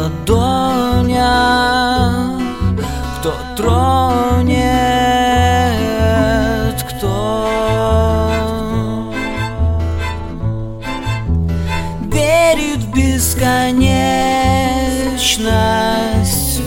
ладонях, кто тронет, кто верит в бесконечность,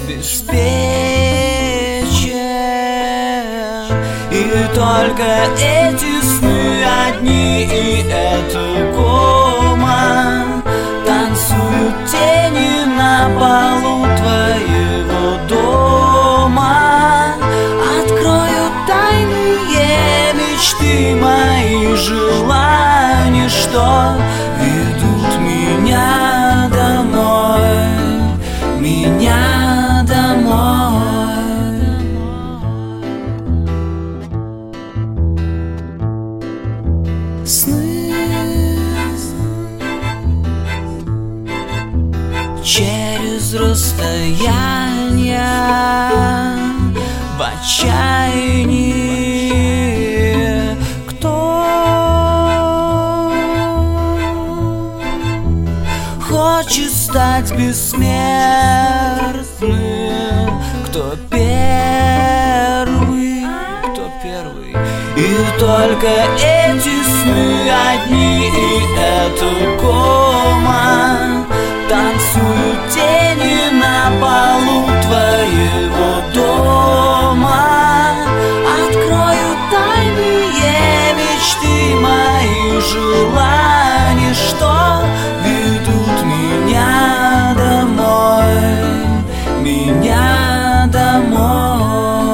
беспечен. И только эти сны одни, и это кома, танцуют тени на полу твоего дома. Открою тайные мечты, мои желания, что ведут меня домой, меня домой. Сны через расстояние, в отчаянии. Кто хочет стать бессмертным? Кто первый? Кто первый? И только эти сны одни, и это кома, танцуют тени на полу твоего дома. Открою тайные мечты, мои желания, что ведут меня домой, меня домой.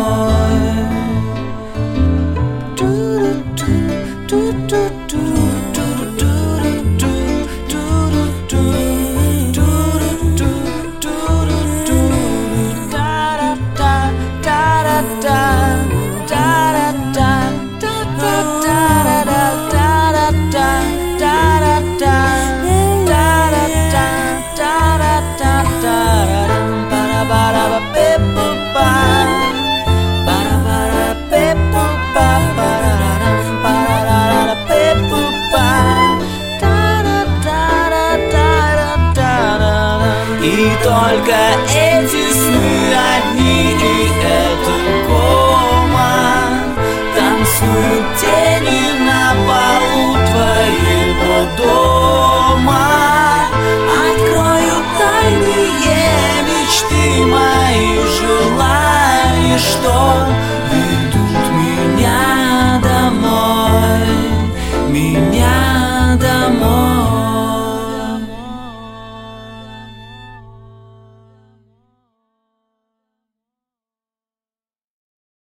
И только эти сны одни, и это кома, танцуют тени на полу твоего дома. Открою тайные мечты, мои желания, что